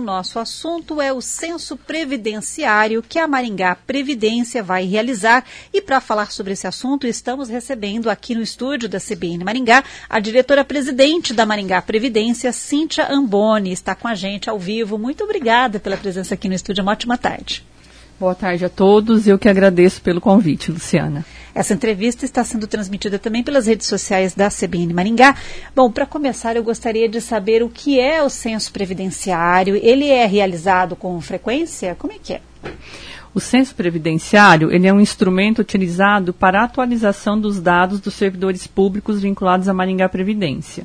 nosso assunto é o censo previdenciário que a Maringá Previdência vai realizar. E para falar sobre esse assunto, estamos recebendo aqui no estúdio da CBN Maringá a diretora-presidente da Maringá Previdência, Cíntia Amboni, está com a gente ao vivo. Muito obrigada pela presença aqui no estúdio. Uma ótima tarde. Boa tarde a todos. Eu que agradeço pelo convite, Luciana. Essa entrevista está sendo transmitida também pelas redes sociais da CBN Maringá. Bom, para começar, eu gostaria de saber o que é o censo previdenciário. Ele é realizado com frequência? Como é que é? O censo previdenciário, ele é um instrumento utilizado para a atualização dos dados dos servidores públicos vinculados à Maringá Previdência.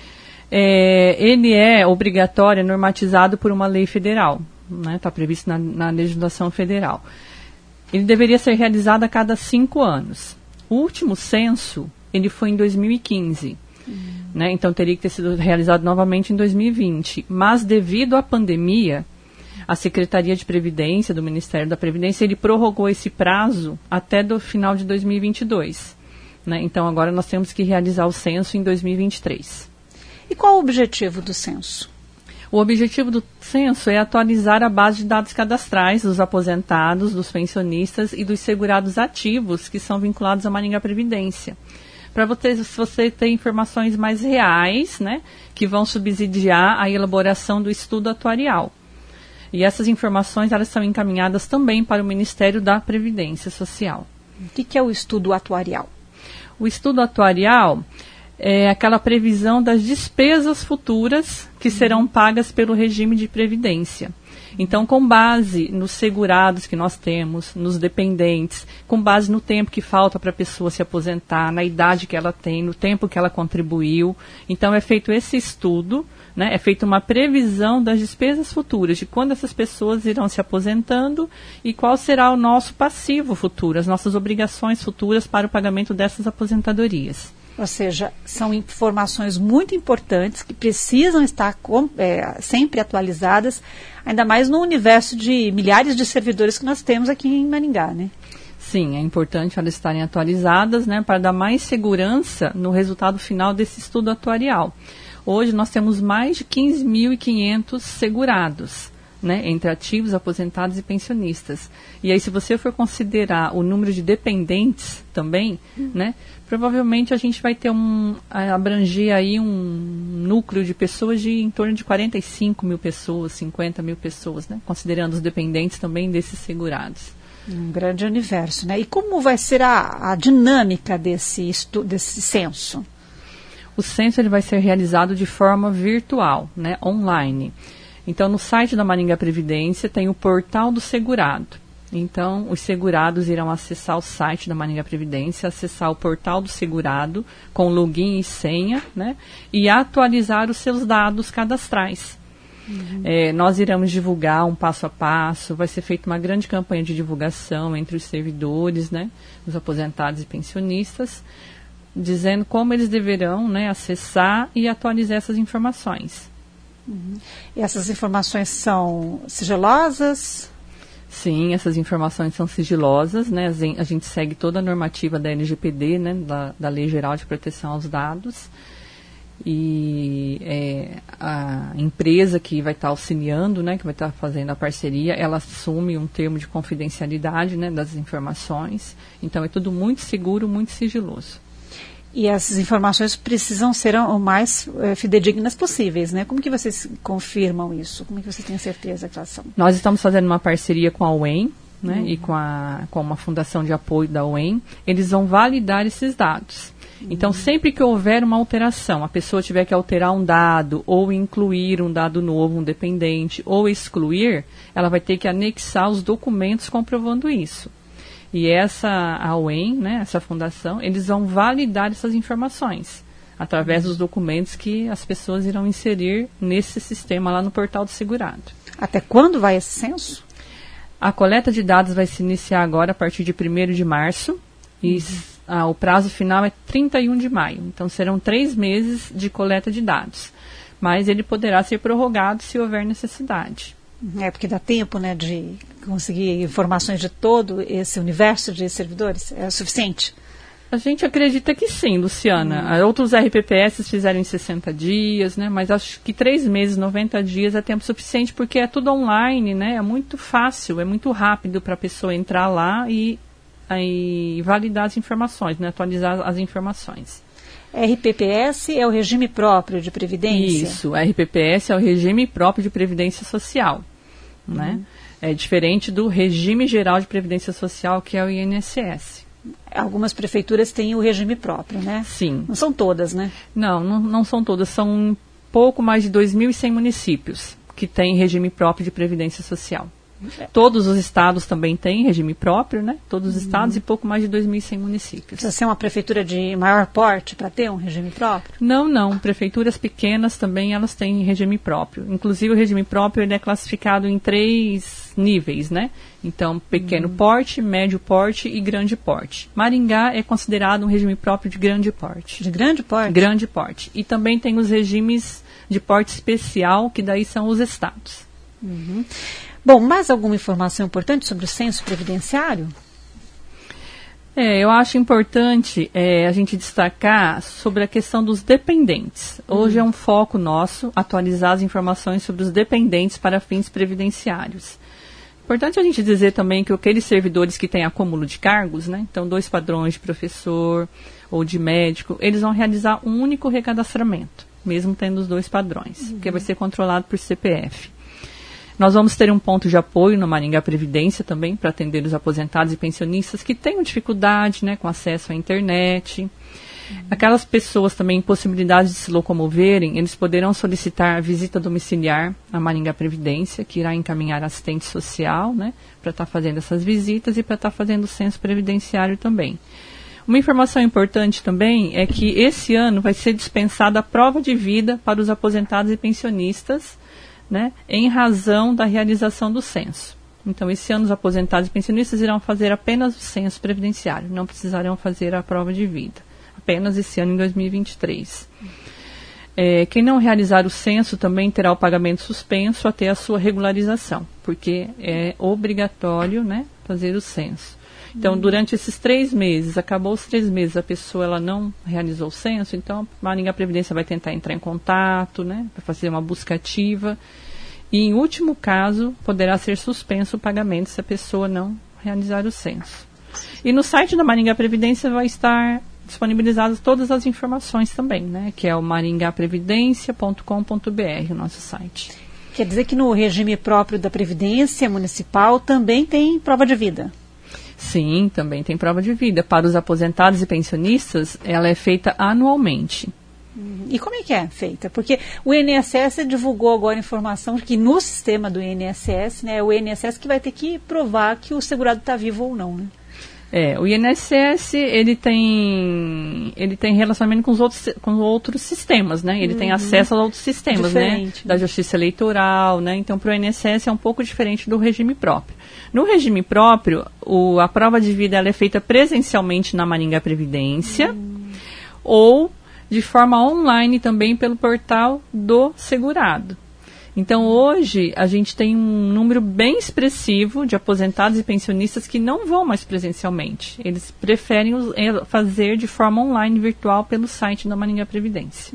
Ele é obrigatório, normatizado por uma lei federal, né? Está previsto na legislação federal. Ele deveria ser realizado a cada 5 anos. O último censo, ele foi em 2015. Né? Então, teria que ter sido realizado novamente em 2020. Mas, devido à pandemia, a Secretaria de Previdência, do Ministério da Previdência, ele prorrogou esse prazo até do final de 2022. Né? Então, agora nós temos que realizar o censo em 2023. E qual o objetivo do censo? O objetivo do censo é atualizar a base de dados cadastrais dos aposentados, dos pensionistas e dos segurados ativos que são vinculados à Maringá Previdência. Para você ter informações mais reais, né, que vão subsidiar a elaboração do estudo atuarial. E essas informações elas são encaminhadas também para o Ministério da Previdência Social. O que é o estudo atuarial? O estudo atuarial é aquela previsão das despesas futuras que serão pagas pelo regime de previdência. Então, com base nos segurados que nós temos, nos dependentes, com base no tempo que falta para a pessoa se aposentar, na idade que ela tem, no tempo que ela contribuiu. Então, é feito esse estudo, né, é feita uma previsão das despesas futuras, de quando essas pessoas irão se aposentando e qual será o nosso passivo futuro, as nossas obrigações futuras para o pagamento dessas aposentadorias. Ou seja, são informações muito importantes que precisam estar sempre atualizadas, ainda mais no universo de milhares de servidores que nós temos aqui em Maringá, né? Sim, é importante elas estarem atualizadas, né, para dar mais segurança no resultado final desse estudo atuarial. Hoje nós temos mais de 15.500 segurados, né, entre ativos, aposentados e pensionistas. E aí, se você for considerar o número de dependentes também, né, provavelmente a gente vai ter abranger aí um núcleo de pessoas de em torno de 45 mil pessoas, 50 mil pessoas, né, considerando os dependentes também desses segurados. Um grande universo, né? E como vai ser a dinâmica desse censo? O censo ele vai ser realizado de forma virtual, né, online. Então, no site da Maringá Previdência tem o portal do segurado. Então, os segurados irão acessar o site da Maringá Previdência, acessar o portal do segurado com login e senha, né, e atualizar os seus dados cadastrais. Nós iremos divulgar um passo a passo, vai ser feita uma grande campanha de divulgação entre os servidores, né, os aposentados e pensionistas, dizendo como eles deverão, né, acessar e atualizar essas informações. E essas informações são sigilosas? Sim, essas informações são sigilosas, né? A gente segue toda a normativa da LGPD, né? Da Lei Geral de Proteção aos Dados. E a empresa que vai estar auxiliando, né? Que vai estar fazendo a parceria, ela assume um termo de confidencialidade, né? Das informações. Então, é tudo muito seguro, muito sigiloso. E essas informações precisam ser o mais fidedignas possíveis, né? Como que vocês confirmam isso? Como que vocês têm certeza que elas são? Nós estamos fazendo uma parceria com a UEM, né? E com uma fundação de apoio da UEM. Eles vão validar esses dados. Então, sempre que houver uma alteração, a pessoa tiver que alterar um dado, ou incluir um dado novo, um dependente, ou excluir, ela vai ter que anexar os documentos comprovando isso. E a UEM, né, essa fundação, eles vão validar essas informações através dos documentos que as pessoas irão inserir nesse sistema lá no portal do segurado. Até quando vai esse censo? A coleta de dados vai se iniciar agora a partir de 1º de março e o prazo final é 31 de maio. Então serão 3 meses de coleta de dados. Mas ele poderá ser prorrogado se houver necessidade. Porque dá tempo, né, de conseguir informações de todo esse universo de servidores? É suficiente? A gente acredita que sim, Luciana. Outros RPPS fizeram em 60 dias, né? Mas acho que 3 meses, 90 dias é tempo suficiente, porque é tudo online, né? É muito fácil, é muito rápido para a pessoa entrar lá e validar as informações, né? Atualizar as informações. RPPS é o regime próprio de previdência? Isso, RPPS é o regime próprio de previdência social, né? É diferente do regime geral de previdência social, que é o INSS. Algumas prefeituras têm o regime próprio, né? Sim. Não são todas, né? Não são todas. São um pouco mais de 2.100 municípios que têm regime próprio de previdência social. Todos os estados também têm regime próprio, né? Todos os estados e pouco mais de 2.100 municípios. Precisa ser uma prefeitura de maior porte para ter um regime próprio? Não. Prefeituras pequenas também elas têm regime próprio. Inclusive o regime próprio ele é classificado em 3 níveis, né? Então, pequeno porte, médio porte e grande porte. Maringá é considerado um regime próprio de grande porte. De grande porte? Grande porte. E também tem os regimes de porte especial, que daí são os estados. Bom, mais alguma informação importante sobre o censo previdenciário? Eu acho importante a gente destacar sobre a questão dos dependentes. Hoje é um foco nosso atualizar as informações sobre os dependentes para fins previdenciários. Importante a gente dizer também que aqueles servidores que têm acúmulo de cargos, né, então 2 padrões de professor ou de médico, eles vão realizar um único recadastramento, mesmo tendo os 2 padrões, que vai ser controlado por CPF. Nós vamos ter um ponto de apoio no Maringá Previdência também, para atender os aposentados e pensionistas que tenham dificuldade, né, com acesso à internet. Aquelas pessoas também, impossibilidades de se locomoverem, eles poderão solicitar visita domiciliar à Maringá Previdência, que irá encaminhar assistente social, né, para estar fazendo essas visitas e para estar fazendo o censo previdenciário também. Uma informação importante também é que esse ano vai ser dispensada a prova de vida para os aposentados e pensionistas, né, em razão da realização do censo. Então, esse ano os aposentados e pensionistas irão fazer apenas o censo previdenciário, não precisarão fazer a prova de vida, apenas esse ano em 2023. Quem não realizar o censo também terá o pagamento suspenso até a sua regularização, porque é obrigatório, né, fazer o censo. Então, durante esses 3 meses, acabou os 3 meses, a pessoa ela não realizou o censo, então a Maringá Previdência vai tentar entrar em contato, né, para fazer uma busca ativa. E, em último caso, poderá ser suspenso o pagamento se a pessoa não realizar o censo. E no site da Maringá Previdência vai estar disponibilizadas todas as informações também, né, que é o maringaprevidencia.com.br, o nosso site. Quer dizer que no regime próprio da Previdência Municipal também tem prova de vida? Sim, também tem prova de vida. Para os aposentados e pensionistas, ela é feita anualmente. E como é que é feita? Porque o INSS divulgou agora informação de que no sistema do INSS, né, é o INSS que vai ter que provar que o segurado está vivo ou não, né? O INSS, ele tem relacionamento com os outros sistemas, né? Ele tem acesso aos outros sistemas, diferente, né? Da Justiça Eleitoral, né? Então, para o INSS é um pouco diferente do regime próprio. No regime próprio, a prova de vida ela é feita presencialmente na Maringá Previdência ou de forma online também pelo portal do segurado. Então, hoje, a gente tem um número bem expressivo de aposentados e pensionistas que não vão mais presencialmente. Eles preferem fazer de forma online, virtual, pelo site da Maringá Previdência.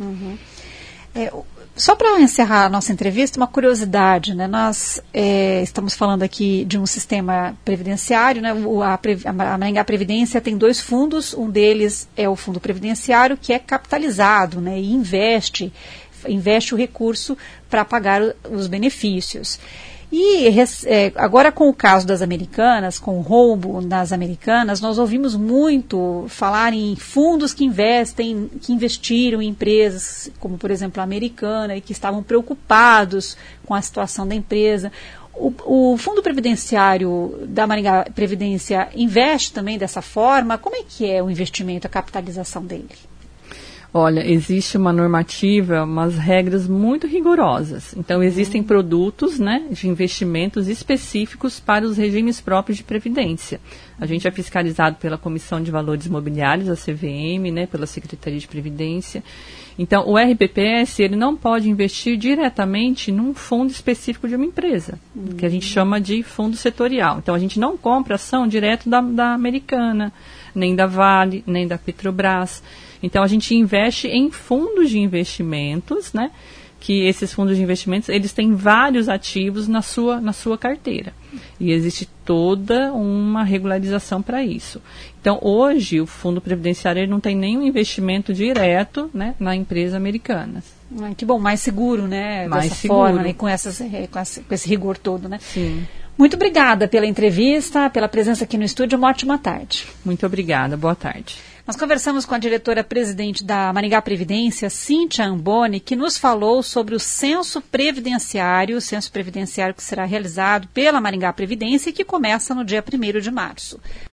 Só para encerrar a nossa entrevista, uma curiosidade, né? Nós estamos falando aqui de um sistema previdenciário, né? A Maringá Previdência tem 2 fundos, um deles é o fundo previdenciário, que é capitalizado, né? E investe o recurso para pagar os benefícios. E agora com o caso das Americanas, com o roubo nas Americanas, nós ouvimos muito falar em fundos que investiram em empresas, como por exemplo a Americana, e que estavam preocupados com a situação da empresa. O Fundo Previdenciário da Maringá Previdência investe também dessa forma? Como é que é o investimento, a capitalização dele? Olha, existe uma normativa, umas regras muito rigorosas. Então, existem produtos, né, de investimentos específicos para os regimes próprios de previdência. A gente é fiscalizado pela Comissão de Valores Imobiliários, a CVM, né, pela Secretaria de Previdência. Então, o RPPS, ele não pode investir diretamente num fundo específico de uma empresa, que a gente chama de fundo setorial. Então, a gente não compra ação direto da Americana, nem da Vale, nem da Petrobras. Então, a gente investe em fundos de investimentos, né? Que esses fundos de investimentos, eles têm vários ativos na sua carteira. E existe toda uma regularização para isso. Então, hoje, o fundo previdenciário ele não tem nenhum investimento direto, né, na empresa americana. Que bom, mais seguro, né? Mais dessa seguro. forma, né, com esse rigor todo, né? Sim. Muito obrigada pela entrevista, pela presença aqui no estúdio. Uma ótima tarde. Muito obrigada. Boa tarde. Nós conversamos com a diretora-presidente da Maringá Previdência, Cíntia Amboni, que nos falou sobre o censo previdenciário que será realizado pela Maringá Previdência e que começa no dia 1º de março.